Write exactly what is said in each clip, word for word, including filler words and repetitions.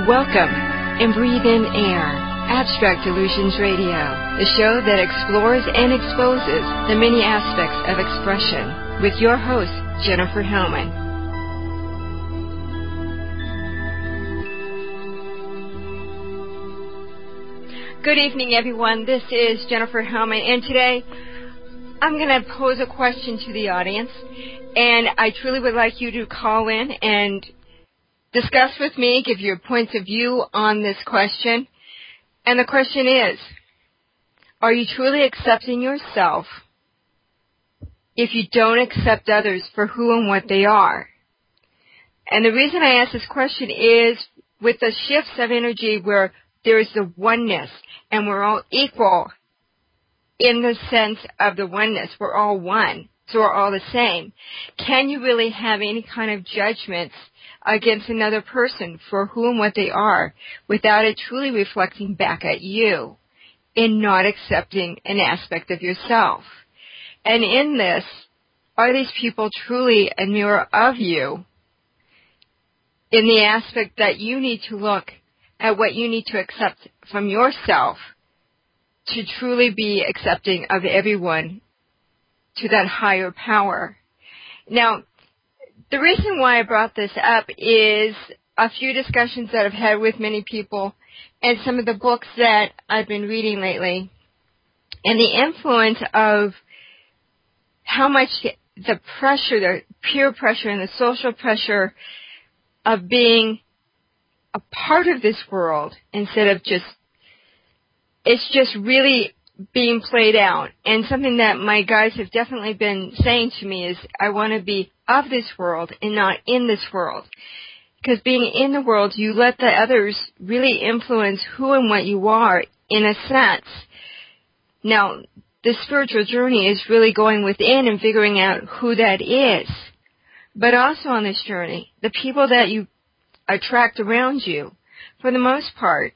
Welcome and breathe in air. Abstract Illusions Radio, the show that explores and exposes the many aspects of expression, with your host, Jennifer Hellman. Good evening, everyone. This is Jennifer Hellman, and today I'm going to pose a question to the audience, and I truly would like you to call in and discuss with me, give your points of view on this question. And the question is, are you truly accepting yourself if you don't accept others for who and what they are? And the reason I ask this question is with the shifts of energy where there is the oneness and we're all equal in the sense of the oneness. We're all one, so we're all the same. Can you really have any kind of judgments against another person for who and what they are without it truly reflecting back at you in not accepting an aspect of yourself? And in this, are these people truly a mirror of you in the aspect that you need to look at what you need to accept from yourself to truly be accepting of everyone to that higher power? Now, the reason why I brought this up is a few discussions that I've had with many people and some of the books that I've been reading lately, and the influence of how much the pressure, the peer pressure and the social pressure of being a part of this world instead of just, it's just really being played out. And something that my guys have definitely been saying to me is, I want to be of this world and not in this world. Because being in the world, you let the others really influence who and what you are in a sense. Now, the spiritual journey is really going within and figuring out who that is. But also on this journey, the people that you attract around you, for the most part,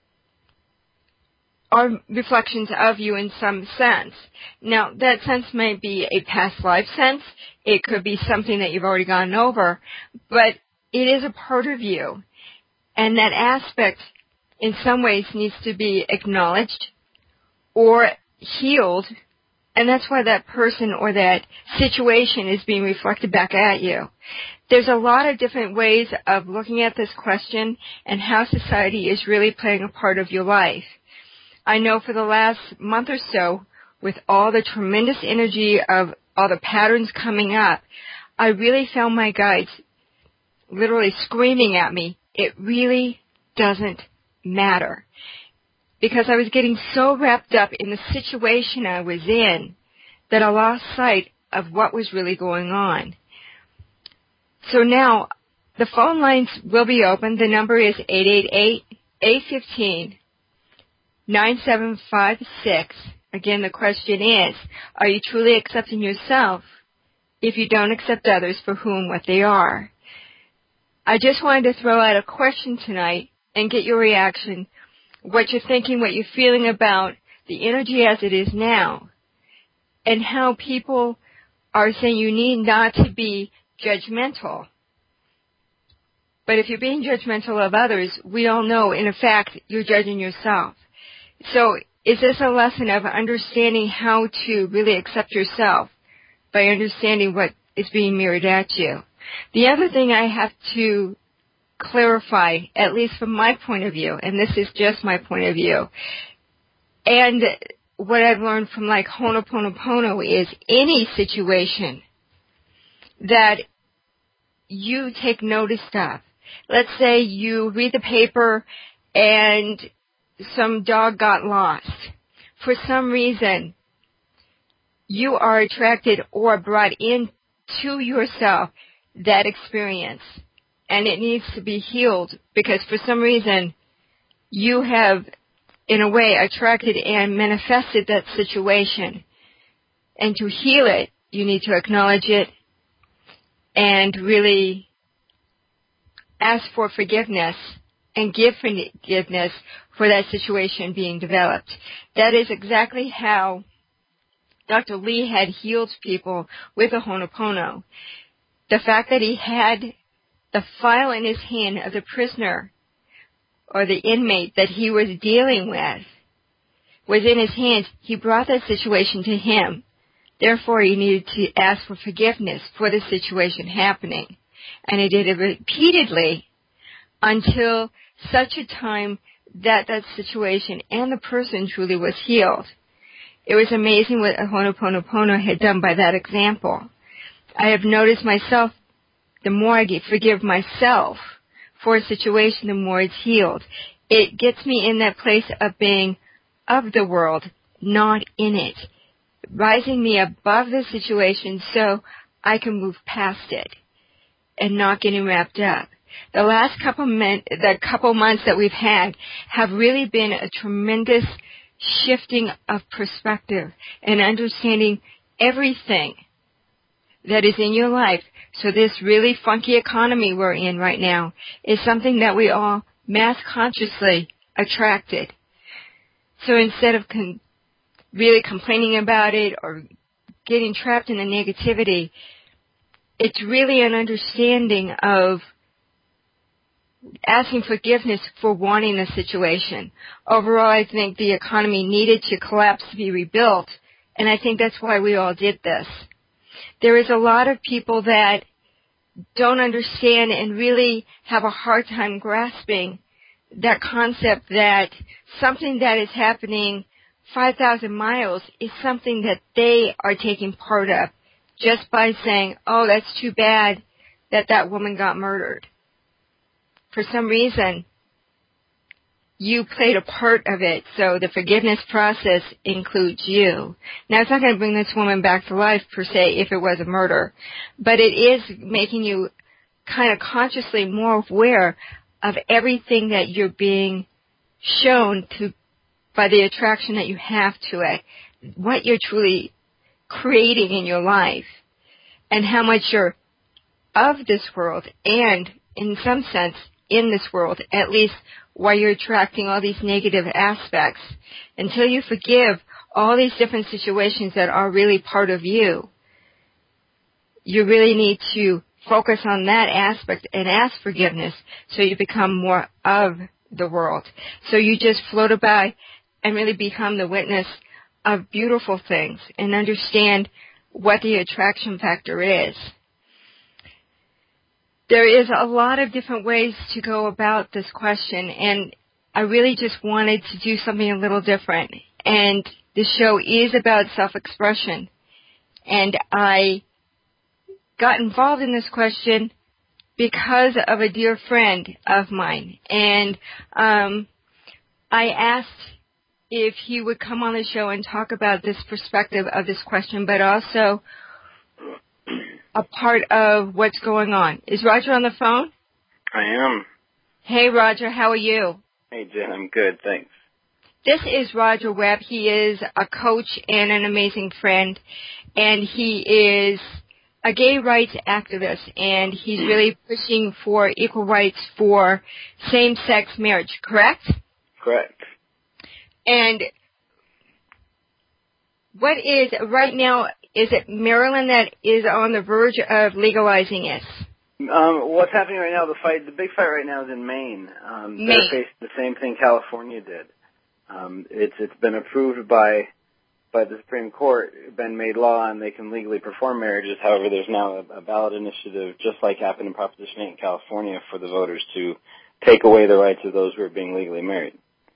are reflections of you in some sense. Now, that sense may be a past life sense. It could be something that you've already gone over, but it is a part of you. And that aspect, in some ways, needs to be acknowledged or healed, and that's why that person or that situation is being reflected back at you. There's a lot of different ways of looking at this question and how society is really playing a part of your life. I know for the last month or so, with all the tremendous energy of all the patterns coming up, I really found my guides literally screaming at me, it really doesn't matter. Because I was getting so wrapped up in the situation I was in that I lost sight of what was really going on. So now, the phone lines will be open. The number is eight eight eight, eight one five, nine seven five six. Again, the question is, are you truly accepting yourself if you don't accept others for who and what they are? I just wanted to throw out a question tonight and get your reaction, what you're thinking, what you're feeling about the energy as it is now, and how people are saying you need not to be judgmental. But if you're being judgmental of others, we all know, in effect, you're judging yourself. So is this a lesson of understanding how to really accept yourself by understanding what is being mirrored at you? The other thing I have to clarify, at least from my point of view, and this is just my point of view, and what I've learned from like Ho'oponopono is any situation that you take notice of. Let's say you read the paper and some dog got lost. For some reason, you are attracted or brought into yourself that experience. And it needs to be healed because for some reason you have, in a way, attracted and manifested that situation. And to heal it, you need to acknowledge it and really ask for forgiveness and give forgiveness for that situation being developed. That is exactly how Doctor Lee had healed people with a Ho'oponopono. The fact that he had the file in his hand of the prisoner or the inmate that he was dealing with was in his hands, he brought that situation to him. Therefore, he needed to ask for forgiveness for the situation happening. And he did it repeatedly until such a time that that situation and the person truly was healed. It was amazing what Ho'oponopono had done by that example. I have noticed myself, the more I forgive myself for a situation, the more it's healed. It gets me in that place of being of the world, not in it, rising me above the situation so I can move past it and not getting wrapped up. The last couple men, the couple months that we've had have really been a tremendous shifting of perspective and understanding everything that is in your life. So this really funky economy we're in right now is something that we all mass consciously attracted. So instead of con- really complaining about it or getting trapped in the negativity, it's really an understanding of asking forgiveness for wanting the situation. Overall, I think the economy needed to collapse to be rebuilt, and I think that's why we all did this. There is a lot of people that don't understand and really have a hard time grasping that concept that something that is happening five thousand miles is something that they are taking part of just by saying, oh, that's too bad that that woman got murdered. For some reason, you played a part of it, so the forgiveness process includes you. Now, it's not going to bring this woman back to life, per se, if it was a murder, but it is making you kind of consciously more aware of everything that you're being shown to by the attraction that you have to it, what you're truly creating in your life, and how much you're of this world and, in some sense, in this world, at least why you're attracting all these negative aspects. Until you forgive all these different situations that are really part of you, you really need to focus on that aspect and ask forgiveness so you become more of the world. So you just float by and really become the witness of beautiful things and understand what the attraction factor is. There is a lot of different ways to go about this question, and I really just wanted to do something a little different. And the show is about self-expression. And I got involved in this question because of a dear friend of mine. And um, I asked if he would come on the show and talk about this perspective of this question, but also a part of what's going on. Is Roger on the phone? I am. Hey, Roger, how are you? Hey, Jen, I'm good, thanks. This is Roger Webb. He is a coach and an amazing friend, and he is a gay rights activist, and he's really pushing for equal rights for same-sex marriage, correct? Correct. And what is, right now, is it Maryland that is on the verge of legalizing it? Um, what's happening right now, the fight, the big fight right now is in Maine. Um, Maine. They're facing the same thing California did. Um, it's it's been approved by by the Supreme Court, been made law, and they can legally perform marriages. However, there's now a, a ballot initiative, just like happened in Proposition eight in California, for the voters to take away the rights of those who are being legally married.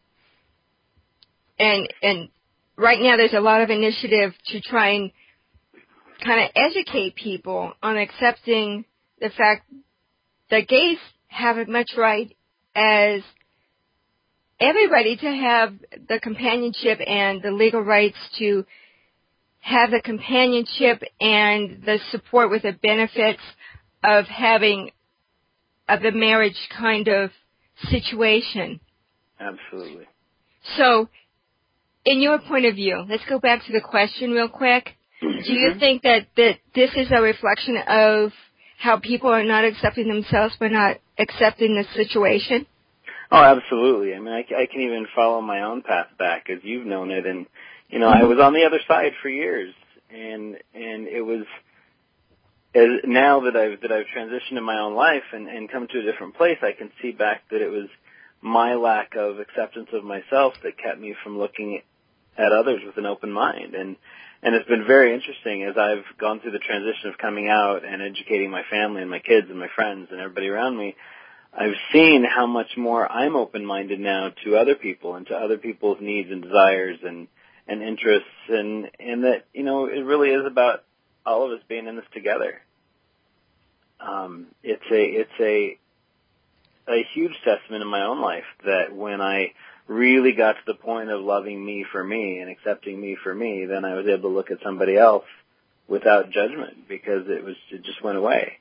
And and right now there's a lot of initiative to try and kind of educate people on accepting the fact that gays have as much right as everybody to have the companionship and the legal rights to have the companionship and the support with the benefits of having of the marriage kind of situation. Absolutely. So, in your point of view, let's go back to the question real quick. Mm-hmm. Do you think that, that this is a reflection of how people are not accepting themselves but not accepting the situation? Oh, absolutely. I mean, I, I can even follow my own path back, as you've known it. And, you know, I was on the other side for years. And and it was as, now that I've that I've transitioned in my own life and, and come to a different place, I can see back that it was my lack of acceptance of myself that kept me from looking at others with an open mind. And and it's been very interesting as I've gone through the transition of coming out and educating my family and my kids and my friends and everybody around me. I've seen how much more I'm open-minded now to other people and to other people's needs and desires and, and interests, and, and that, you know, it really is about all of us being in this together. Um, it's a it's a a huge testament in my own life that when I really got to the point of loving me for me and accepting me for me, then I was able to look at somebody else without judgment because it was it just went away.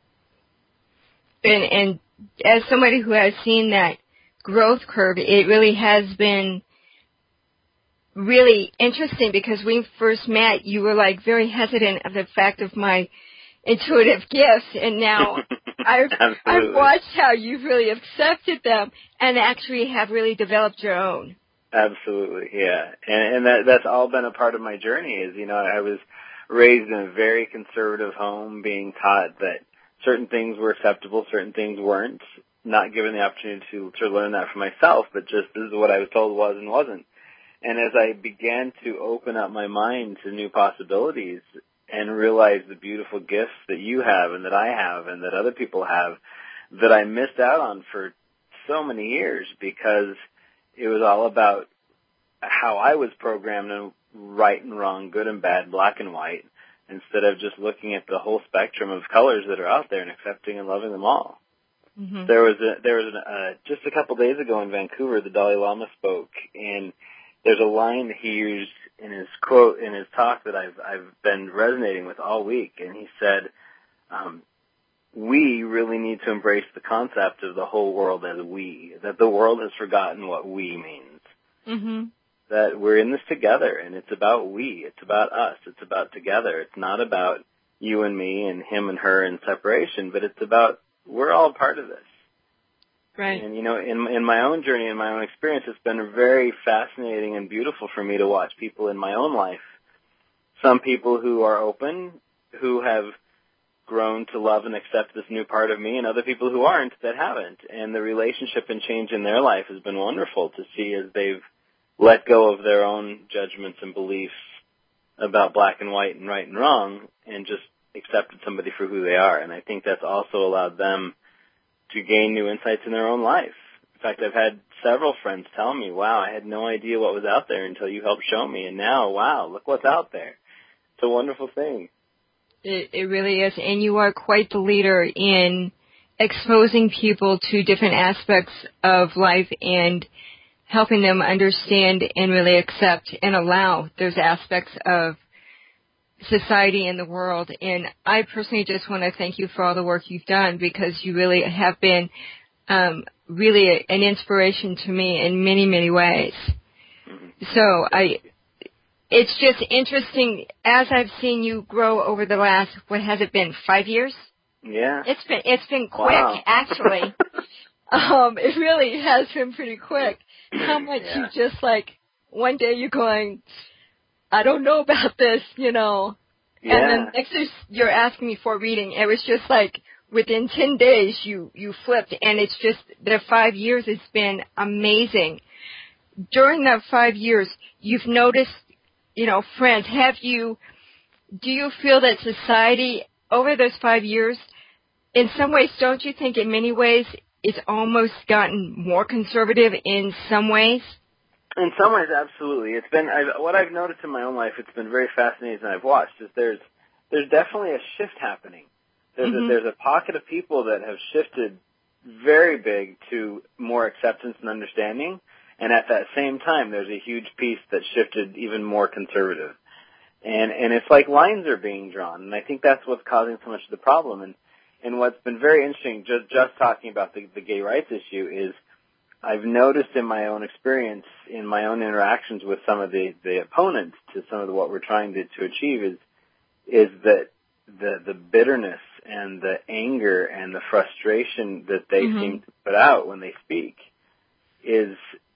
And, and as somebody who has seen that growth curve, it really has been really interesting because when we first met, you were like very hesitant of the fact of my intuitive gifts, and now I've, I've watched how you've really accepted them and actually have really developed your own. Absolutely, yeah. And, and that, that's all been a part of my journey is, you know, I was raised in a very conservative home being taught that certain things were acceptable, certain things weren't, not given the opportunity to, to learn that for myself, but just this is what I was told was and wasn't. And as I began to open up my mind to new possibilities and realize the beautiful gifts that you have and that I have and that other people have that I missed out on for so many years because it was all about how I was programmed and right and wrong, good and bad, black and white, instead of just looking at the whole spectrum of colors that are out there and accepting and loving them all. Mm-hmm. There was a, there was an, uh, just a couple days ago in Vancouver, the Dalai Lama spoke, and there's a line that he used in his quote, in his talk that I've, I've been resonating with all week, and he said, um, we really need to embrace the concept of the whole world as we, that the world has forgotten what we means. Mm-hmm. That we're in this together, and it's about we. It's about us. It's about together. It's not about you and me and him and her in separation, but it's about we're all part of this. Right. And, you know, in, in my own journey, in my own experience, it's been very fascinating and beautiful for me to watch people in my own life. Some people who are open, who have grown to love and accept this new part of me, and other people who aren't, that haven't. And the relationship and change in their life has been wonderful to see as they've let go of their own judgments and beliefs about black and white and right and wrong and just accepted somebody for who they are. And I think that's also allowed them to gain new insights in their own life. In fact, I've had several friends tell me, wow, I had no idea what was out there until you helped show me. And now, wow, look what's out there. It's a wonderful thing. It, it really is. And you are quite the leader in exposing people to different aspects of life and helping them understand and really accept and allow those aspects of society and the world. And I personally just want to thank you for all the work you've done because you really have been um, really a, an inspiration to me in many, many ways. So I, it's just interesting as I've seen you grow over the last, what has it been, five years? Yeah. It's been, it's been quick, wow. actually. um, it really has been pretty quick. How much yeah. you just like, one day you're going, I don't know about this, you know. Yeah. And then next you're asking me for a reading. It was just like within ten days you, you flipped. And it's just, the five years has been amazing. During that five years, you've noticed, you know, friends, have you, do you feel that society over those five years, in some ways, don't you think in many ways it's almost gotten more conservative in some ways? In some ways, absolutely. It's been I've, what I've noticed in my own life. It's been very fascinating, and I've watched. Is there's there's definitely a shift happening. There's mm-hmm. a, there's a pocket of people that have shifted very big to more acceptance and understanding, and at that same time, there's a huge piece that shifted even more conservative. And and it's like lines are being drawn, and I think that's what's causing so much of the problem. And and what's been very interesting, just just talking about the, the gay rights issue, is I've noticed in my own experience, in my own interactions with some of the, the opponents to some of the, what we're trying to, to achieve is is that the the bitterness and the anger and the frustration that they mm-hmm. seem to put out when they speak is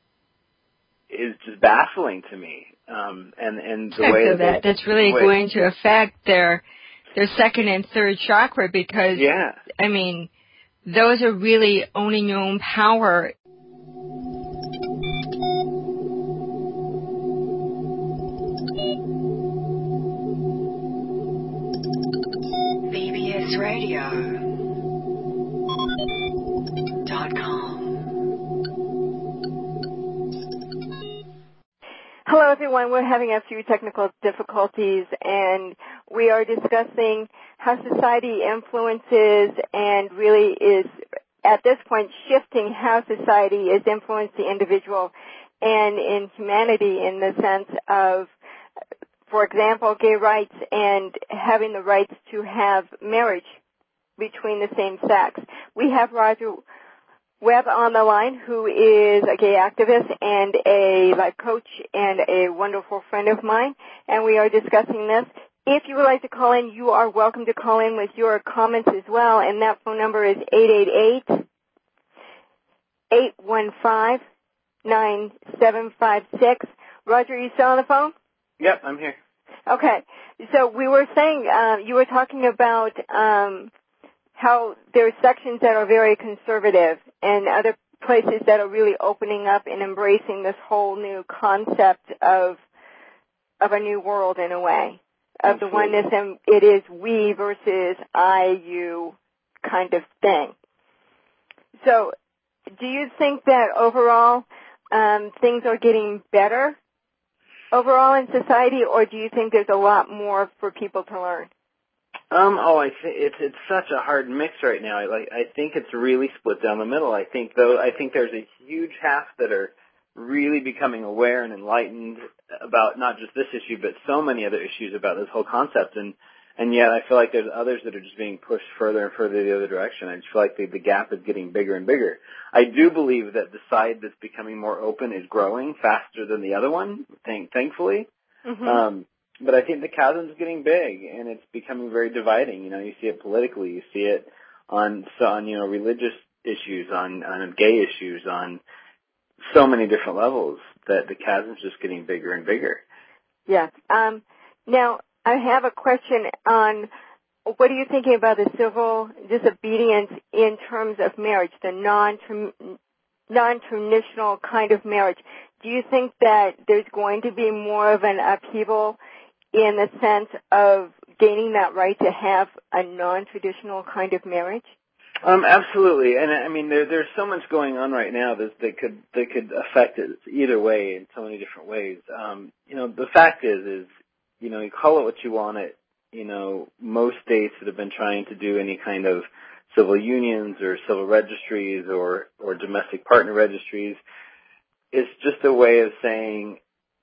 is just baffling to me. Um, and and the way that, that that's really way, going to affect their their second and third chakra because yeah. I mean those are really owning your own power. news radio dot com. Hello, everyone. We're having a few technical difficulties, and we are discussing how society influences and really is, at this point, shifting how society is influencing the individual and in humanity in the sense of, for example, gay rights and having the rights to have marriage between the same sex. We have Roger Webb on the line, who is a gay activist and a life coach and a wonderful friend of mine, and we are discussing this. If you would like to call in, you are welcome to call in with your comments as well, and that phone number is eight eight eight, eight one five, nine seven five six. Roger, are you still on the phone? Yep, I'm here. Okay. So we were saying, uh, you were talking about um, how there are sections that are very conservative and other places that are really opening up and embracing this whole new concept of of a new world in a way, of Absolutely. the oneness, and it is we versus I, you kind of thing. So do you think that overall um, things are getting better overall in society, or do you think there's a lot more for people to learn? Um, oh, I th- it's it's such a hard mix right now. I like I think it's really split down the middle. I think though I think there's a huge half that are really becoming aware and enlightened about not just this issue, but so many other issues about this whole concept. And and yet I feel like there's others that are just being pushed further and further the other direction. I just feel like the, the gap is getting bigger and bigger. I do believe that the side that's becoming more open is growing faster than the other one. Thank, thankfully. Mm-hmm. Um, But I think the chasm's getting big, and it's becoming very dividing. You know, you see it politically, you see it on, so on you know, religious issues, on, on gay issues, on so many different levels that the chasm's just getting bigger and bigger. Yeah. Um, now, I have a question on what are you thinking about the civil disobedience in terms of marriage, the non non-traditional kind of marriage. Do you think that there's going to be more of an upheaval in the sense of gaining that right to have a non-traditional kind of marriage? Um, absolutely, and I mean there, there's so much going on right now that, that could that could affect it either way in so many different ways. Um, you know, the fact is, is you know, you call it what you want it. You know, most states that have been trying to do any kind of civil unions or civil registries or or domestic partner registries, it's just a way of saying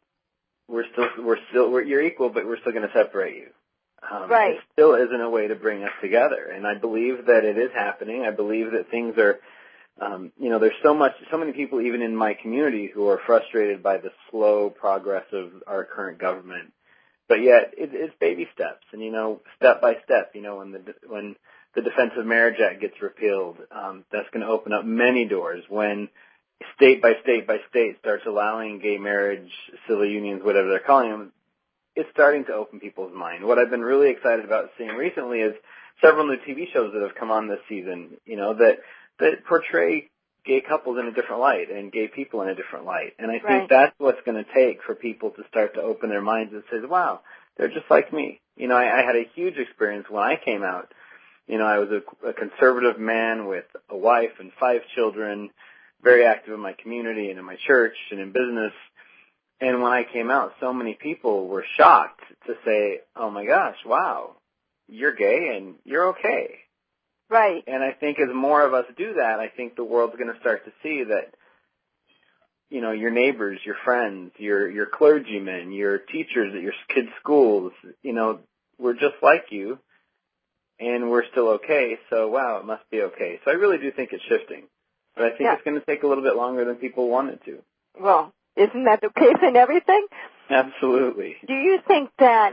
we're still we're still we're, you're equal, but we're still going to separate you. Um, right. It still isn't a way to bring us together, and I believe that it is happening. I believe that things are, um, you know, there's so much, so many people even in my community who are frustrated by the slow progress of our current government. But yet, it, it's baby steps, and you know, step by step. You know, when the when the Defense of Marriage Act gets repealed, um, that's going to open up many doors. When state by state by state starts allowing gay marriage, civil unions, whatever they're calling them, it's starting to open people's mind. What I've been really excited about seeing recently is several new T V shows that have come on this season, you know, that, that portray gay couples in a different light and gay people in a different light. And I think right. that's what's going to take for people to start to open their minds and say, wow, they're just like me. You know, I, I had a huge experience when I came out. You know, I was a, a conservative man with a wife and five children, very active in my community and in my church and in business. And when I came out, so many people were shocked to say, oh my gosh, wow, you're gay and you're okay. Right. And I think as more of us do that, I think the world's going to start to see that, you know, your neighbors, your friends, your, your clergymen, your teachers at your kids' schools, you know, we're just like you and we're still okay. So, wow, it must be okay. So I really do think it's shifting. But I think yeah. it's going to take a little bit longer than people want it to. Well, isn't that the case in everything? Absolutely. Do you think that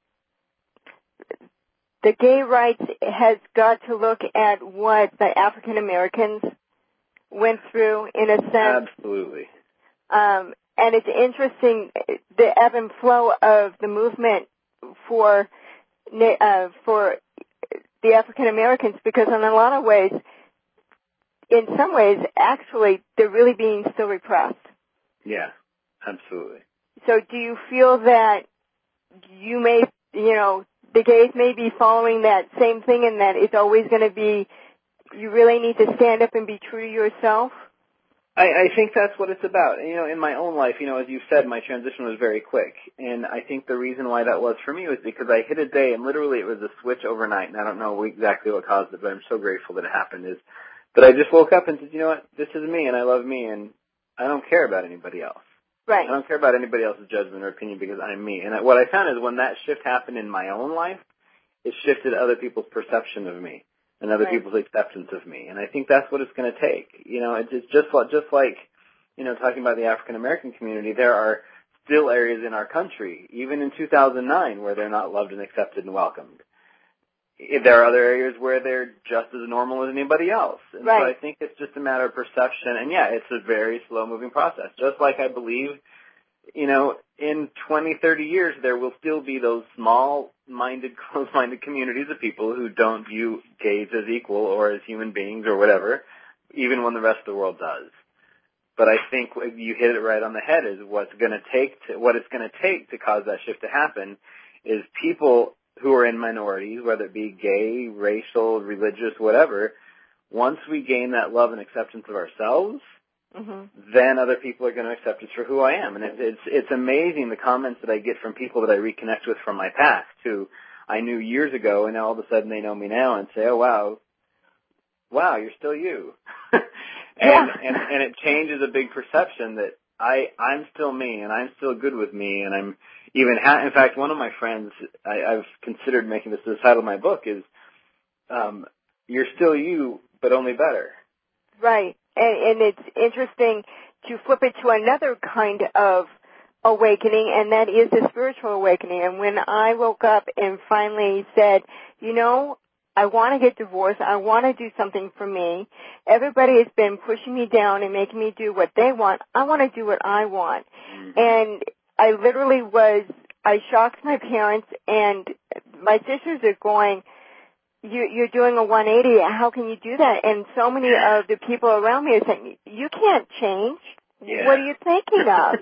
the gay rights has got to look at what the African Americans went through in a sense? Absolutely. Um, and it's interesting, the ebb and flow of the movement for uh, for the African Americans, because in a lot of ways, in some ways, actually, they're really being still repressed. Yeah, absolutely. So do you feel that you may, you know, the gays may be following that same thing, and that it's always going to be, you really need to stand up and be true to yourself? I, I think that's what it's about. You know, in my own life, you know, as you said, my transition was very quick. And I think the reason why that was for me was because I hit a day, and literally it was a switch overnight, and I don't know exactly what caused it, but I'm so grateful that it happened, is that I just woke up and said, you know what, this is me, and I love me, and I don't care about anybody else. Right. I don't care about anybody else's judgment or opinion because I'm me. And what I found is when that shift happened in my own life, it shifted other people's perception of me and other right. people's acceptance of me. And I think that's what it's going to take. You know, it's just like, just like, you know, talking about the African American community, there are still areas in our country, even in two thousand nine, where they're not loved and accepted and welcomed. There are other areas where they're just as normal as anybody else. And right. so I think it's just a matter of perception. And yeah, it's a very slow-moving process. Just like I believe, you know, in twenty, thirty years, there will still be those small-minded, close-minded communities of people who don't view gays as equal or as human beings or whatever, even when the rest of the world does. But I think you hit it right on the head, is what's going to take to, what it's going to take to cause that shift to happen is people who are in minorities, whether it be gay, racial, religious, whatever. Once we gain that love and acceptance of ourselves, mm-hmm. then other people are going to accept us for who I am. And it, it's it's amazing the comments that I get from people that I reconnect with from my past, who I knew years ago, and all of a sudden they know me now and say, oh, wow, wow, you're still you. and, yeah. and and it changes a big perception that I, I'm still me, and I'm still good with me, and I'm even, ha- in fact, one of my friends, I, I've considered making this the title of my book, is um, you're still you, but only better. Right. And, and it's interesting to flip it to another kind of awakening, and that is the spiritual awakening. And when I woke up and finally said, you know, I want to get divorced, I want to do something for me, everybody has been pushing me down and making me do what they want, I want to do what I want. Mm-hmm. And I literally was, I shocked my parents, and my sisters are going, you, you're doing a one eighty, how can you do that? And so many of the people around me are saying, you can't change. Yeah. What are you thinking of?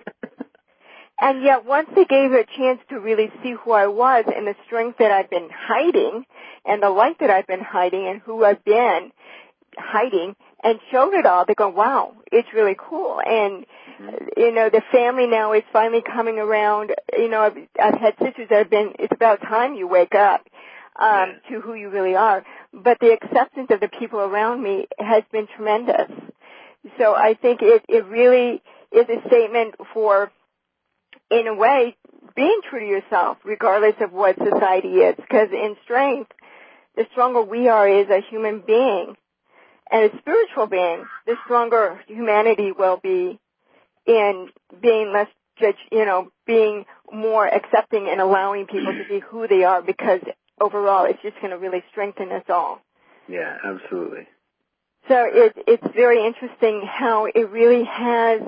And yet once they gave it a chance to really see who I was and the strength that I've been hiding and the light that I've been hiding and who I've been hiding and showed it all, they go, wow, it's really cool. And, mm-hmm. you know, the family now is finally coming around. You know, I've, I've had sisters that have been, it's about time you wake up um, yeah. to who you really are. But the acceptance of the people around me has been tremendous. So I think it, it really is a statement for, in a way, being true to yourself, regardless of what society is. Because in strength, the stronger we are as a human being and a spiritual being, the stronger humanity will be in being less judge, you know, being more accepting and allowing people to be who they are, because overall it's just going to really strengthen us all. Yeah, absolutely. So it, it's very interesting how it really has,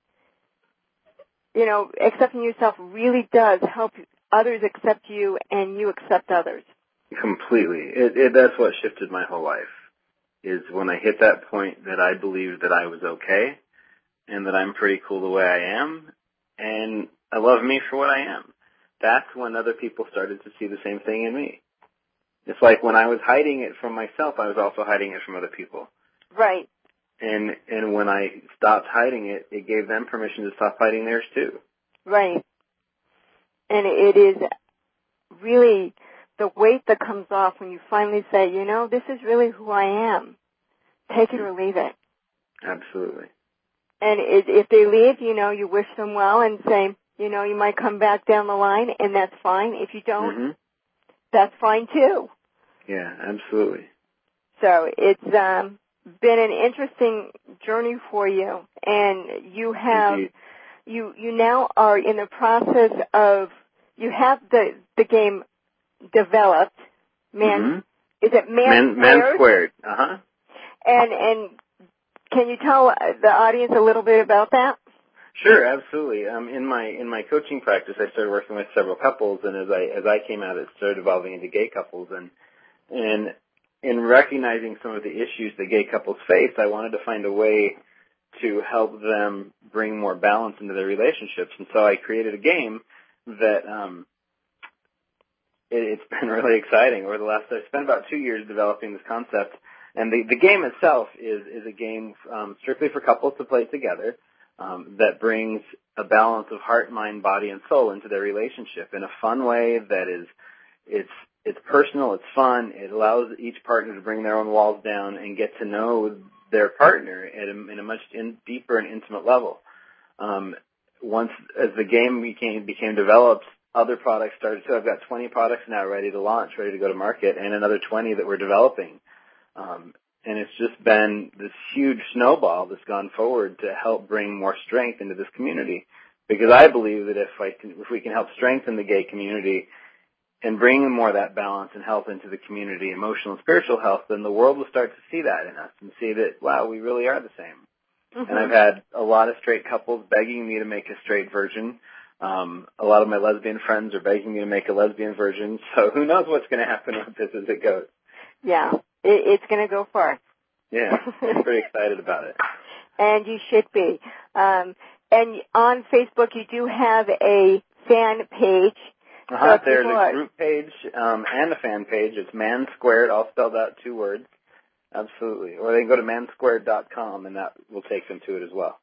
you know, accepting yourself really does help others accept you and you accept others. Completely. It, it, that's what shifted my whole life, is when I hit that point that I believed that I was okay and that I'm pretty cool the way I am and I love me for what I am. That's when other people started to see the same thing in me. It's like when I was hiding it from myself, I was also hiding it from other people. Right. And and when I stopped hiding it, it gave them permission to stop hiding theirs too. Right. And it is really the weight that comes off when you finally say, you know, this is really who I am. Take it or leave it. Absolutely. And it, if they leave, you know, you wish them well and say, you know, you might come back down the line, and that's fine. If you don't, mm-hmm. that's fine too. Yeah, absolutely. So it's um, been an interesting journey for you, and you have Indeed. you you now are in the process of, you have the the game developed. Man, mm-hmm. is it Man, Man Squared? Man Squared. Uh huh. And and can you tell the audience a little bit about that? Sure, absolutely. Um, in my in my coaching practice, I started working with several couples, and as I as I came out, it started evolving into gay couples. And and in recognizing some of the issues that gay couples face, I wanted to find a way to help them bring more balance into their relationships. And so I created a game that um, it, it's been really exciting. Over the last, I spent about two years developing this concept, and the, the game itself is is a game um, strictly for couples to play together um, that brings a balance of heart, mind, body, and soul into their relationship in a fun way that is it's it's personal, it's fun. It allows each partner to bring their own walls down and get to know their partner at a, in a much in, deeper and intimate level. Um, once as the game became became developed, other products started. So I've got twenty products now ready to launch, ready to go to market, and another twenty that we're developing. Um, and it's just been this huge snowball that's gone forward to help bring more strength into this community. Because I believe that if I can, if we can help strengthen the gay community and bring more of that balance and health into the community, emotional and spiritual health, then the world will start to see that in us and see that, wow, we really are the same. Mm-hmm. And I've had a lot of straight couples begging me to make a straight version. Um, a lot of my lesbian friends are begging me to make a lesbian version. So who knows what's going to happen with this as it goes. Yeah, it, it's going to go far. Yeah, I'm pretty excited about it. And you should be. Um, and on Facebook, you do have a fan page. Uh-huh, so there's a are... group page um, and a fan page. It's Man Squared, all spelled out, two words. Absolutely. Or they can go to man squared dot com, and that will take them to it as well.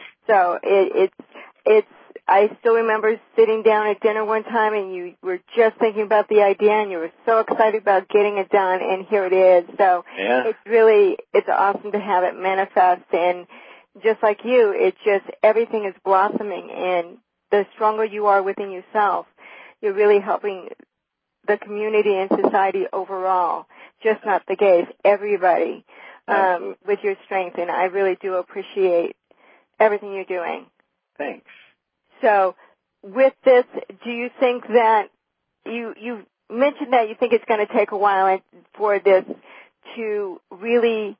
So it, it's, it's, I still remember sitting down at dinner one time, and you were just thinking about the idea, and you were so excited about getting it done, and here it is. So yeah. it's really, it's awesome to have it manifest, and just like you, it's just everything is blossoming, and the stronger you are within yourself, you're really helping the community and society overall, just not the gays, everybody, um, with your strength. And I really do appreciate everything you're doing. Thanks. So with this, do you think that you, you mentioned that you think it's going to take a while for this to really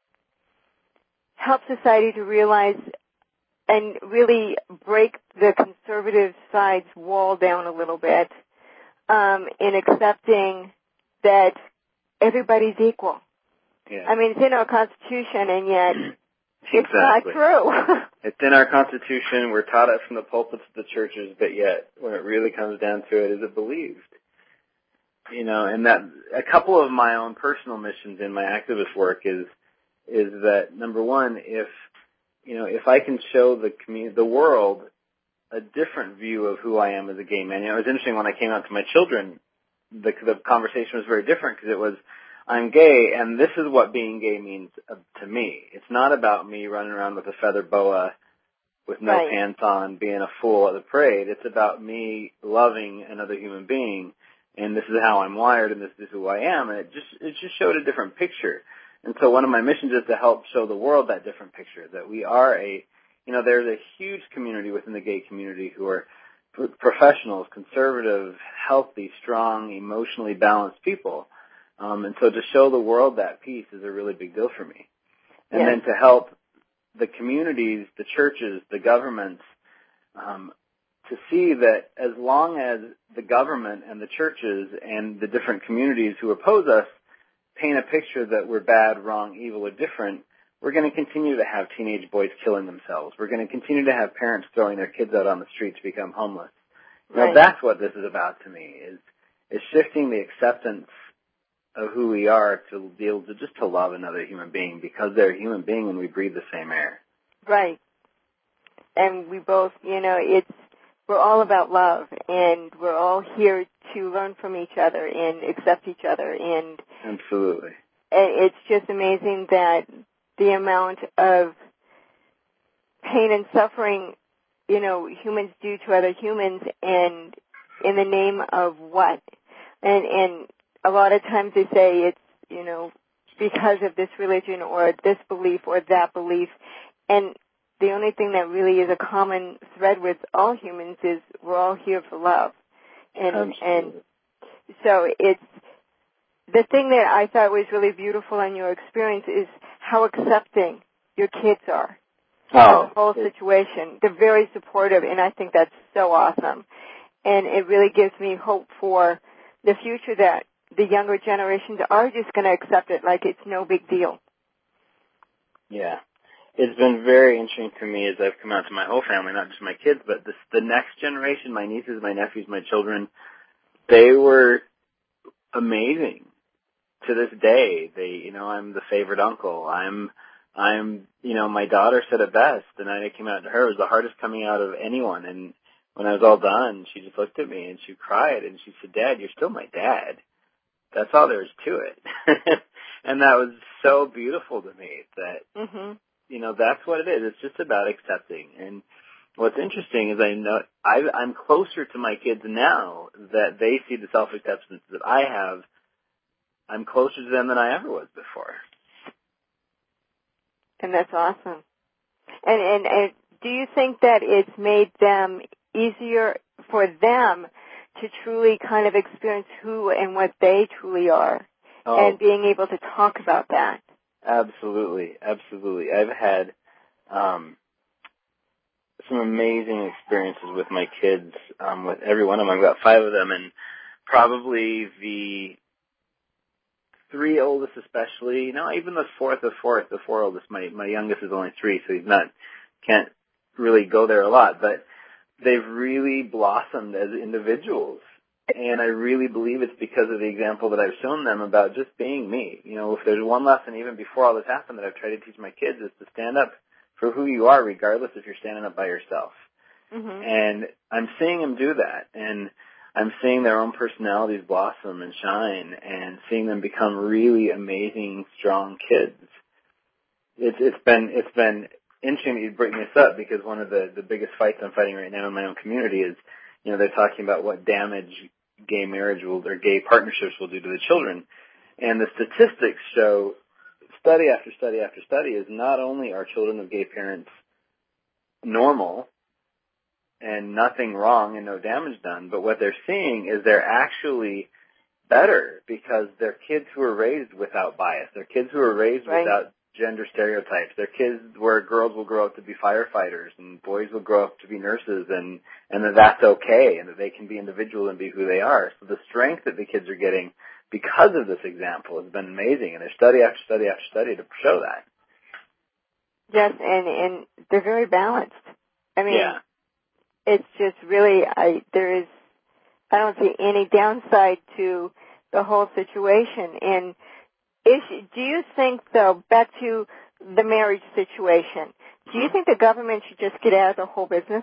help society to realize and really break the conservative side's wall down a little bit um, in accepting that everybody's equal. Yeah. I mean, it's in our Constitution, and yet it's exactly. not true. It's in our Constitution. We're taught it from the pulpits of the churches, but yet when it really comes down to it, is it believed? You know, and that a couple of my own personal missions in my activist work is is that, number one, if you know, if I can show the community, the world, a different view of who I am as a gay man. You know, it was interesting when I came out to my children, the, the conversation was very different because it was, I'm gay, and this is what being gay means uh, to me. It's not about me running around with a feather boa with no right. pants on, being a fool at the parade. It's about me loving another human being, and this is how I'm wired, and this is who I am. And it just it just showed a different picture. And so one of my missions is to help show the world that different picture, that we are a, you know, there's a huge community within the gay community who are professionals, conservative, healthy, strong, emotionally balanced people. Um, and so to show the world that piece is a really big deal for me. And yes. then to help the communities, the churches, the governments, um, to see that as long as the government and the churches and the different communities who oppose us paint a picture that we're bad, wrong, evil, or different, we're going to continue to have teenage boys killing themselves. We're going to continue to have parents throwing their kids out on the street to become homeless. Right. Now, that's what this is about to me, is, is shifting the acceptance of who we are to be able to just to love another human being because they're a human being and we breathe the same air. Right. And we both, you know, it's, we're all about love, and we're all here to learn from each other and accept each other. And absolutely, it's just amazing that the amount of pain and suffering, you know, humans do to other humans, and in the name of what? And and a lot of times they say it's, you know, because of this religion or this belief or that belief, and the only thing that really is a common thread with all humans is we're all here for love. And absolutely. and so it's the thing that I thought was really beautiful in your experience is how accepting your kids are oh, of the whole situation. They're very supportive, and I think that's so awesome. And it really gives me hope for the future that the younger generations are just going to accept it like it's no big deal. Yeah. It's been very interesting to me as I've come out to my whole family, not just my kids, but this, the next generation, my nieces, my nephews, my children, they were amazing. To this day, they, you know, I'm the favorite uncle. I'm, I'm, you know, my daughter said it best. The night I came out to her, it was the hardest coming out of anyone. And when I was all done, she just looked at me and she cried and she said, "Dad, you're still my dad." That's all there is to it. And that was so beautiful to me that, mm-hmm. you know, that's what it is. It's just about accepting. And what's interesting is I know I, I'm closer to my kids now that they see the self-acceptance that I have. I'm closer to them than I ever was before. And that's awesome. And, and, and do you think that it's made them easier for them to truly kind of experience who and what they truly are oh, and being able to talk about that? Absolutely, absolutely. I've had um, some amazing experiences with my kids, um, with every one of them. I've got five of them, and probably the three oldest especially, you know, even the fourth, the fourth, the four oldest, my, my youngest is only three, so he's not, can't really go there a lot, but they've really blossomed as individuals. And I really believe it's because of the example that I've shown them about just being me. You know, if there's one lesson even before all this happened that I've tried to teach my kids is to stand up for who you are, regardless if you're standing up by yourself. Mm-hmm. And I'm seeing them do that. And I'm seeing their own personalities blossom and shine and seeing them become really amazing, strong kids. It's, it's been, it's been interesting that you bring this up because one of the, the biggest fights I'm fighting right now in my own community is, you know, they're talking about what damage gay marriage will, or gay partnerships will do to the children. And the statistics show, study after study after study, is not only are children of gay parents normal and nothing wrong and no damage done, but what they're seeing is they're actually better because they're kids who are raised without bias. They're kids who are raised right. without gender stereotypes. They're kids where girls will grow up to be firefighters and boys will grow up to be nurses, and, and that that's okay and that they can be individual and be who they are. So the strength that the kids are getting because of this example has been amazing, and there's study after study after study to show that. Yes, and, and they're very balanced. I mean, yeah. It's just really, I there is, I don't see any downside to the whole situation. And is, do you think, though, back to the marriage situation, do you think the government should just get out of the whole business?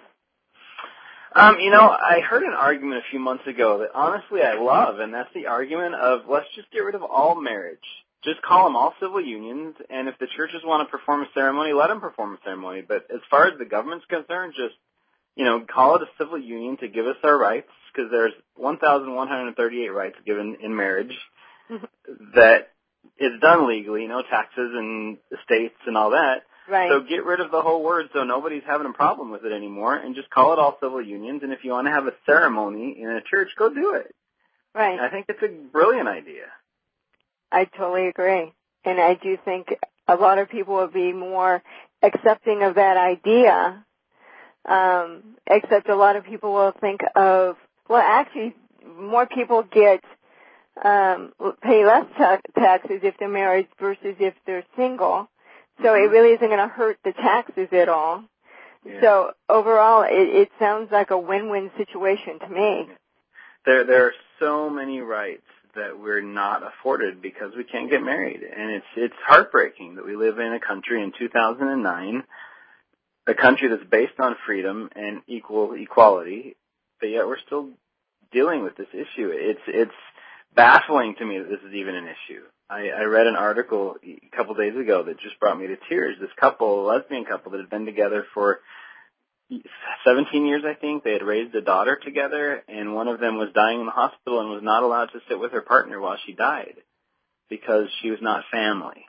Um, you know, I heard an argument a few months ago that honestly I love, and that's the argument of let's just get rid of all marriage. Just call them all civil unions, and if the churches want to perform a ceremony, let them perform a ceremony. But as far as the government's concerned, just you know, call it a civil union to give us our rights, because there's one thousand one hundred thirty-eight rights given in marriage that is done legally, you know, taxes and estates and all that. Right. So get rid of the whole word so nobody's having a problem with it anymore, and just call it all civil unions. And if you want to have a ceremony in a church, go do it. Right. I think it's a brilliant idea. I totally agree. And I do think a lot of people will be more accepting of that idea. Um, except a lot of people will think of, well, actually, more people get, um, pay less ta- taxes if they're married versus if they're single. So it really isn't going to hurt the taxes at all. Yeah. So overall, it, it sounds like a win-win situation to me. There, there are so many rights that we're not afforded because we can't get married. And it's, it's heartbreaking that we live in a country in two thousand nine, a country that's based on freedom and equal equality, but yet we're still dealing with this issue. It's it's baffling to me that this is even an issue. I, I read an article a couple days ago that just brought me to tears. This couple, a lesbian couple that had been together for seventeen years, I think. They had raised a daughter together, and one of them was dying in the hospital and was not allowed to sit with her partner while she died because she was not family.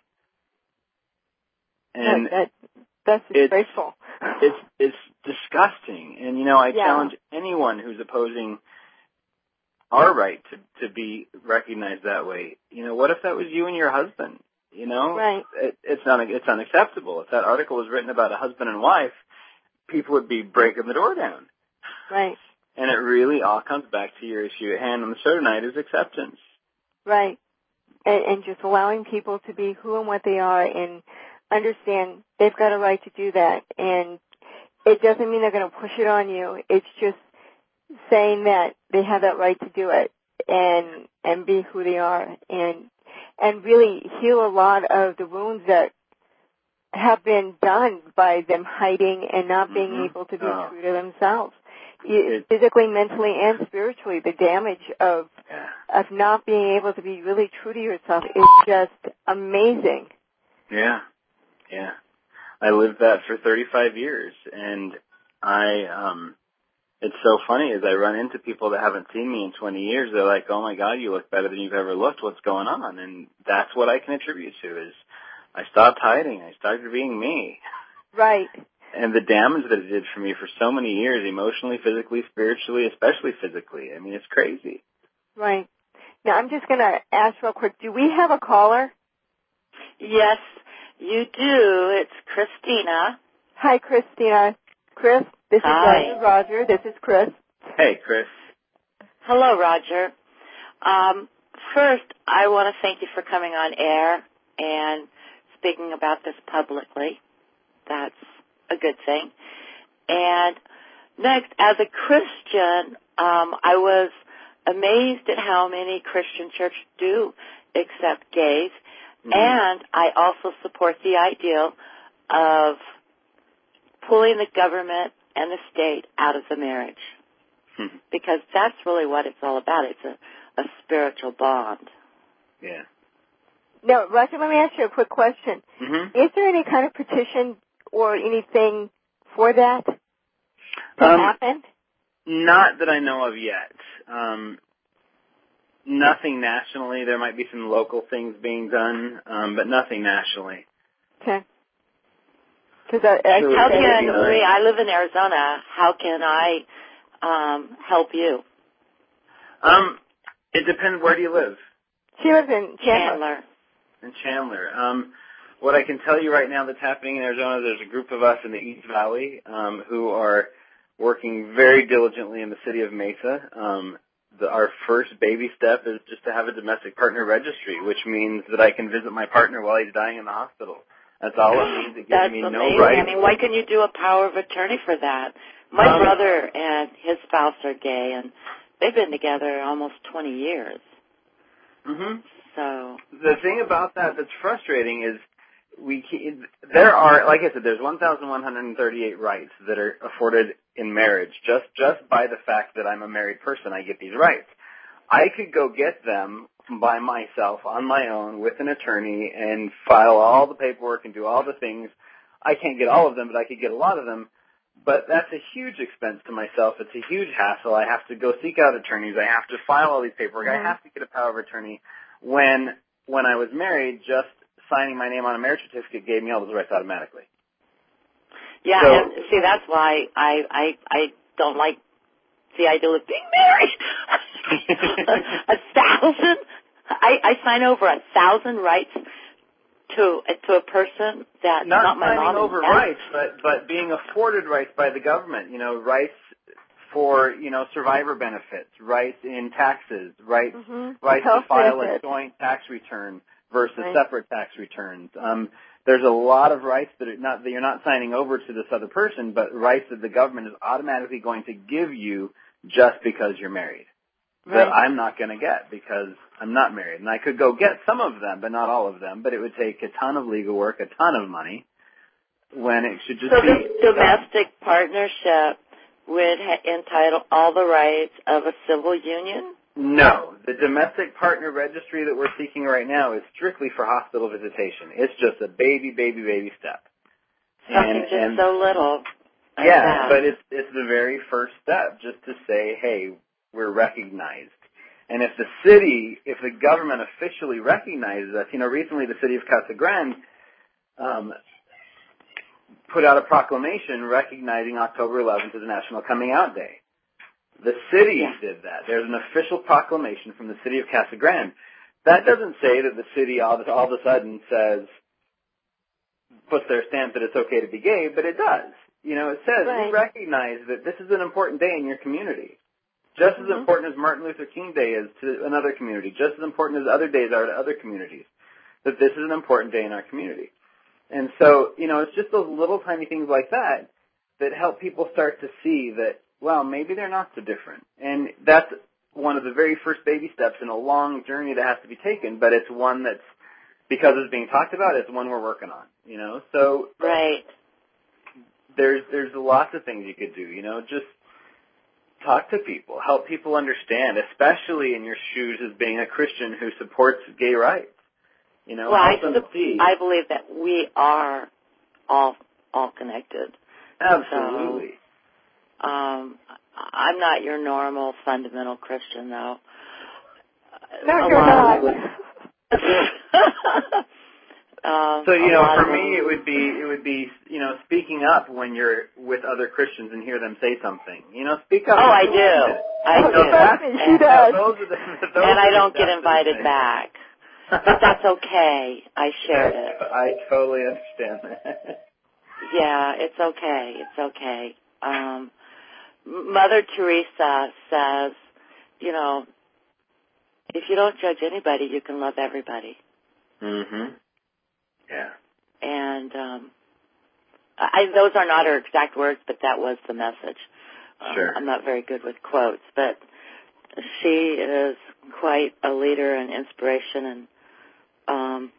And that, that, that's disgraceful. It's, it's, it's disgusting. And, you know, I yeah. challenge anyone who's opposing our right to, to be recognized that way. You know, what if that was you and your husband? You know, right. it, it's not, it's unacceptable. If that article was written about a husband and wife, people would be breaking the door down. Right. And it really all comes back to your issue at hand on the show tonight is acceptance. Right. And, and just allowing people to be who and what they are and understand they've got a right to do that. And it doesn't mean they're going to push it on you. It's just saying that they have that right to do it. and and be who they are, and and really heal a lot of the wounds that have been done by them hiding and not being mm-hmm. able to be oh. true to themselves. It, physically, mentally, and spiritually, the damage of yeah. of not being able to be really true to yourself is just amazing. Yeah, yeah. I lived that for thirty-five years, and I, um, it's so funny as I run into people that haven't seen me in twenty years, they're like, oh my God, you look better than you've ever looked. What's going on? And that's what I can attribute to is I stopped hiding. I started being me. Right. And the damage that it did for me for so many years, emotionally, physically, spiritually, especially physically. I mean, it's crazy. Right. Now, I'm just going to ask real quick, do we have a caller? Yes, you do. It's Christina. Hi, Christina. Chris, this Hi. is Roger. Roger, this is Chris. Hey, Chris. Hello, Roger. Um, first, I want to thank you for coming on air and speaking about this publicly. That's a good thing. And next, as a Christian, um, I was amazed at how many Christian churches do accept gays. Mm-hmm. And I also support the ideal of pulling the government and the state out of the marriage. Mm-hmm. Because that's really what it's all about. It's a, a spiritual bond. Yeah. Now, Roger, let me ask you a quick question. Mm-hmm. Is there any kind of petition or anything for that to um, happen? Not that I know of yet. Um, nothing nationally. There might be some local things being done, um, but nothing nationally. Okay. Cause I, I sure, how can you know, we? I live in Arizona. How can I um, help you? Um, it depends. Where do you live? She lives in Chandler. Chandler. In Chandler. Um, what I can tell you right now that's happening in Arizona, there's a group of us in the East Valley um, who are working very diligently in the city of Mesa. Um, the, our first baby step is just to have a domestic partner registry, which means that I can visit my partner while he's dying in the hospital. That's all it means. It gives That's me amazing. no right. I mean, why can you do a power of attorney for that? My um, brother and his spouse are gay, and they've been together almost twenty years. Mm-hmm. So the thing about that that's frustrating is we there are, like I said, there's one thousand one hundred thirty-eight rights that are afforded in marriage. Just just by the fact that I'm a married person, I get these rights. I could go get them by myself on my own with an attorney and file all the paperwork and do all the things. I can't get all of them, but I could get a lot of them. But that's a huge expense to myself. It's a huge hassle. I have to go seek out attorneys. I have to file all these paperwork. Mm-hmm. I have to get a power of attorney. When when I was married, just signing my name on a marriage certificate gave me all those rights automatically. Yeah, so, and see, that's why I, I, I don't like the idea of being married. a, a thousand, I, I sign over a thousand rights to to a person that's not, not my mom. Not signing over rights, but but being afforded rights by the government. You know, rights for, you know, survivor benefits, rights in taxes, rights mm-hmm. rights Health to file benefits. a joint tax return versus right. separate tax returns. Um, there's a lot of rights that are not that you're not signing over to this other person, but rights that the government is automatically going to give you just because you're married. Right. That I'm not going to get because I'm not married. And I could go get some of them, but not all of them. But it would take a ton of legal work, a ton of money, when it should just so be... So the domestic partnership would ha- entitle all the rights of a civil union? No. The domestic partner registry that we're seeking right now is strictly for hospital visitation. It's just a baby, baby, baby step. Something and, just and, so little. Like yeah, that. but it's it's the very first step, just to say, hey, we're recognized. And if the city, if the government officially recognizes us, you know, recently the city of Casa Grande um, put out a proclamation recognizing October eleventh as National Coming Out Day. The city yeah. did that. There's an official proclamation from the city of Casa Grande. That doesn't say that the city all, all of a sudden says, puts their stamp that it's okay to be gay, but it does. You know, it says right. we recognize that this is an important day in your community. Just as mm-hmm. important as Martin Luther King Day is to another community, just as important as other days are to other communities, that this is an important day in our community. And so, you know, it's just those little tiny things like that that help people start to see that, well, maybe they're not so different. And that's one of the very first baby steps in a long journey that has to be taken, but it's one that's, because it's being talked about, it's one we're working on, you know? So right. there's there's lots of things you could do, you know, just talk to people, help people understand, especially in your shoes as being a Christian who supports gay rights. You know, well, help I, them see. I believe that we are all all connected. Absolutely. So, um, I'm not your normal fundamental Christian, though. No, a you're not. um, so you know, for them, me, it would be it would be you know speaking up when you're with other Christians and hear them say something. You know, speak up. Oh, I do. I oh, do. Trust me, she and, does. Those are the, those and I are don't the get invited back. But that's okay. I shared it. I totally understand that. Yeah, it's okay. It's okay. Um, Mother Teresa says, you know, if you don't judge anybody, you can love everybody. Mm-hmm. Yeah. And um, I, those are not her exact words, but that was the message. Sure. Um, I'm not very good with quotes, but she is quite a leader and inspiration, and um,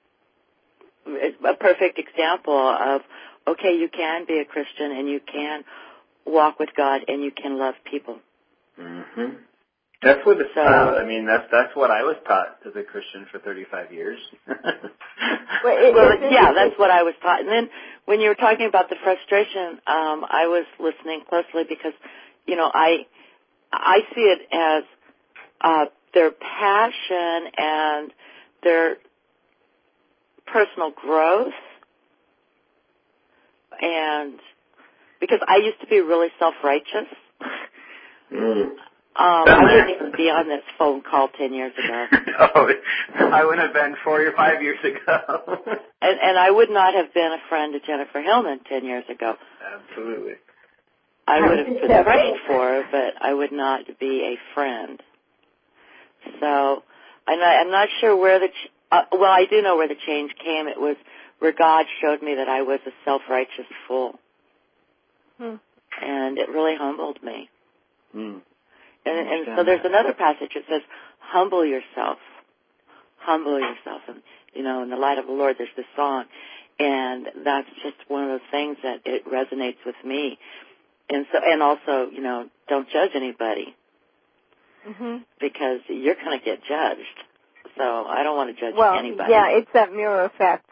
a perfect example of, okay, you can be a Christian and you can walk with God and you can love people. Mm-hmm. That's what it's so, taught. I mean, that's that's what I was taught as a Christian for thirty-five years. well, it, well, it, yeah, it, that's what I was taught. And then when you were talking about the frustration, um, I was listening closely because, you know, I I see it as uh, their passion and their personal growth, and because I used to be really self-righteous. Mm. Um, I wouldn't even be on this phone call ten years ago. Oh, I wouldn't have been four or five years ago. and, and I would not have been a friend to Jennifer Hillman ten years ago. Absolutely. I would have been prayed for her, but I would not be a friend. So I'm not, I'm not sure where the, ch- uh, well, I do know where the change came. It was where God showed me that I was a self-righteous fool. Hmm. And it really humbled me. Hmm. And, and so there's another passage that says, humble yourself. Humble yourself. And, you know, in the light of the Lord, there's this song. And that's just one of those things that it resonates with me. And so, and also, you know, don't judge anybody. Mm-hmm. Because you're going to get judged. So I don't want to judge well, anybody. Yeah, it's that mirror effect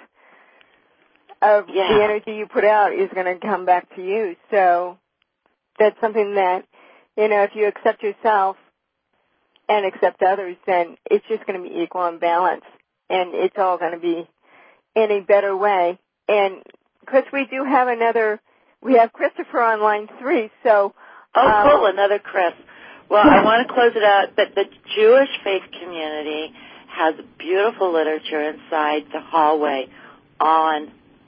of yeah. the energy you put out is going to come back to you. So that's something that, you know, if you accept yourself and accept others, then it's just going to be equal and balanced, and it's all going to be in a better way. And, Chris, we do have another, we have Christopher on line three, so. Oh, um, cool, another Chris. Well, I want to close it out that the Jewish faith community has beautiful literature inside the hallway on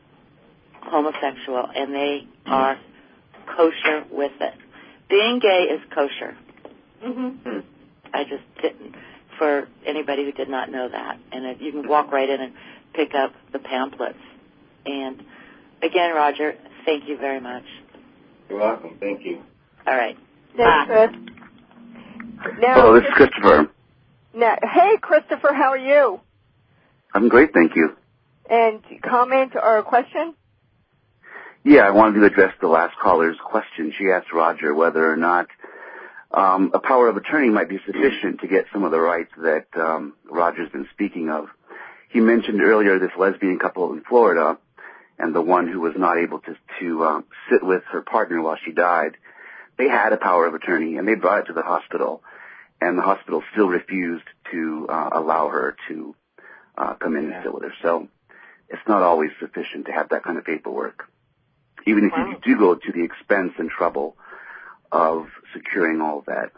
homosexual, and they are kosher with it. Being gay is kosher. Mm-hmm. I just didn't, for anybody who did not know that. And if you can walk right in and pick up the pamphlets. And again, Roger, thank you very much. You're welcome. Thank you. All right. Thanks, Chris. Now, Hello, this is Christopher. Now, hey, Christopher, how are you? I'm great, thank you. And comment or a question? Yeah, I wanted to address the last caller's question. She asked Roger whether or not um, a power of attorney might be sufficient to get some of the rights that um, Roger's been speaking of. He mentioned earlier this lesbian couple in Florida and the one who was not able to, to um, sit with her partner while she died. They had a power of attorney, and they brought it to the hospital, and the hospital still refused to uh, allow her to uh, come in and sit with her. So it's not always sufficient to have that kind of paperwork, even if Wow. you do go to the expense and trouble of securing all of that.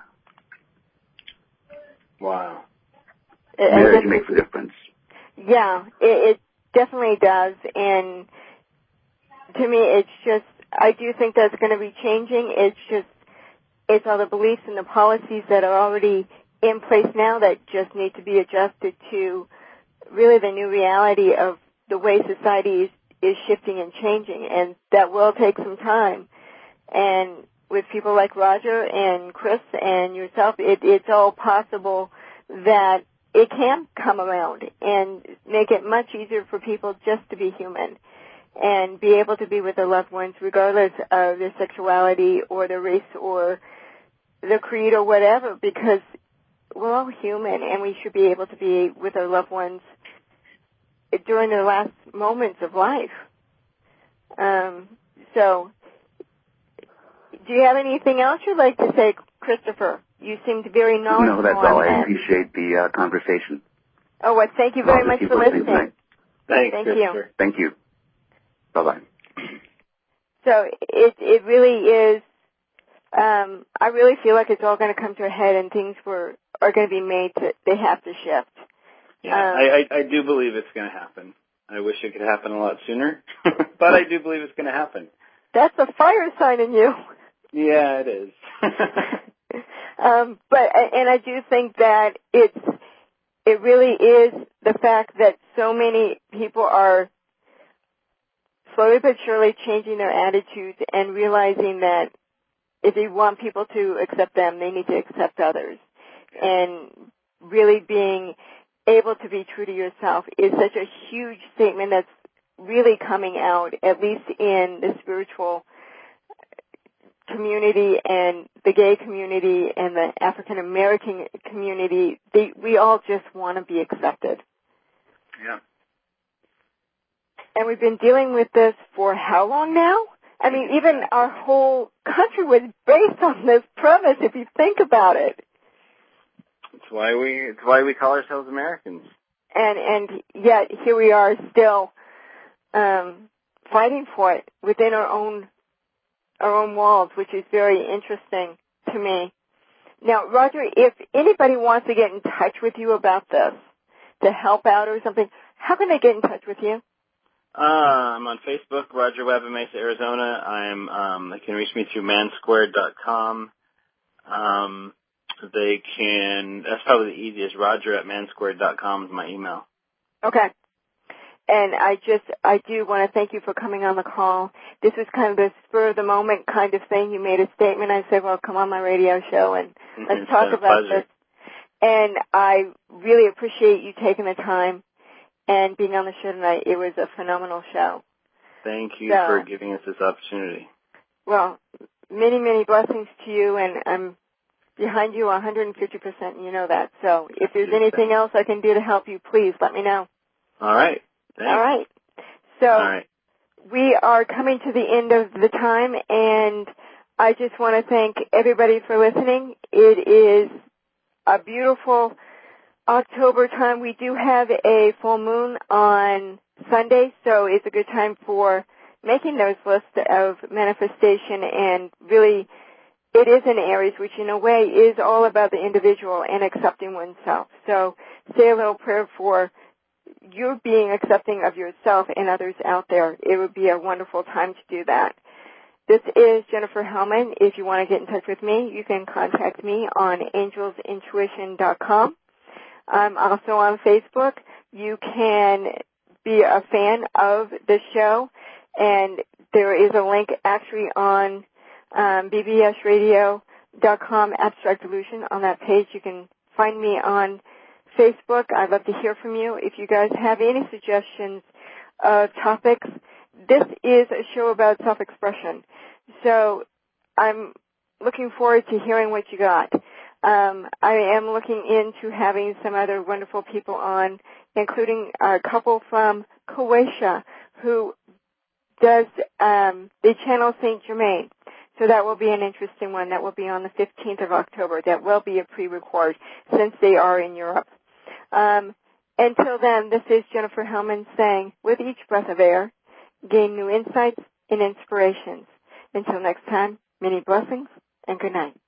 Wow. Marriage makes a difference. Yeah, it, it definitely does. And to me, it's just, I do think that's going to be changing. It's just, it's all the beliefs and the policies that are already in place now that just need to be adjusted to really the new reality of the way society is, is shifting and changing. And that will take some time. And with people like Roger and Chris and yourself, it, it's all possible that it can come around and make it much easier for people just to be human and be able to be with their loved ones regardless of their sexuality or their race or the creed or whatever, because we're all human and we should be able to be with our loved ones during their last moments of life. Um, so, do you have anything else you'd like to say, Christopher? You seemed very knowledgeable. No, that's all. I that. appreciate the uh, conversation. Oh, well, thank you very much for listening. Thanks, thank Christopher. you. Thank you. Bye-bye. So it it really is, um, I really feel like it's all going to come to a head and things were are going to be made to, they have to shift. Yeah, um, I, I, I do believe it's going to happen. I wish it could happen a lot sooner, but I do believe it's going to happen. That's a fire sign in you. Yeah, it is. um, but, and I do think that it's, it really is the fact that so many people are slowly but surely changing their attitudes and realizing that if they want people to accept them, they need to accept others. And really being able to be true to yourself is such a huge statement that's really coming out, at least in the spiritual community and the gay community and the African American community. They, we all just want to be accepted. Yeah. And we've been dealing with this for how long now? I mean, even our whole country was based on this premise, if you think about it. It's why we it's why we call ourselves Americans. And and yet here we are still um, fighting for it within our own our own walls, which is very interesting to me. Now, Roger, if anybody wants to get in touch with you about this, to help out or something, how can they get in touch with you? Uh, I'm on Facebook, Roger Webb in Mesa, Arizona. I'm um, they can reach me through man squared dot com. Um, they can. That's probably the easiest. Roger at man squared dot com is my email. Okay. And I just, I do want to thank you for coming on the call. This was kind of the spur of the moment kind of thing. You made a statement. I said, well, come on my radio show and let's It's talk been a about pleasure. this. And I really appreciate you taking the time and being on the show tonight. It was a phenomenal show. Thank you so, for giving us this opportunity. Well, many, many blessings to you, and I'm behind you one hundred fifty percent, and you know that. So if there's anything else I can do to help you, please let me know. All right. Thanks. All right. So All right. we are coming to the end of the time, and I just want to thank everybody for listening. It is a beautiful October time. We do have a full moon on Sunday, so it's a good time for making those lists of manifestation, and really it is an Aries, which in a way is all about the individual and accepting oneself. So say a little prayer for you being accepting of yourself and others out there. It would be a wonderful time to do that. This is Jennifer Hellman. If you want to get in touch with me, you can contact me on angels intuition dot com. I'm also on Facebook. You can be a fan of the show, and there is a link actually on um, b b s radio dot com, Abstract Illusion. On that page, you can find me on Facebook. I'd love to hear from you. If you guys have any suggestions of topics, this is a show about self-expression. So I'm looking forward to hearing what you got. Um, I am looking into having some other wonderful people on, including a couple from Croatia who does um, the channel Saint Germain. So that will be an interesting one. That will be on the fifteenth of October. That will be a pre-record since they are in Europe. Um, until then, this is Jennifer Hellman saying, with each breath of air, gain new insights and inspirations. Until next time, many blessings and good night.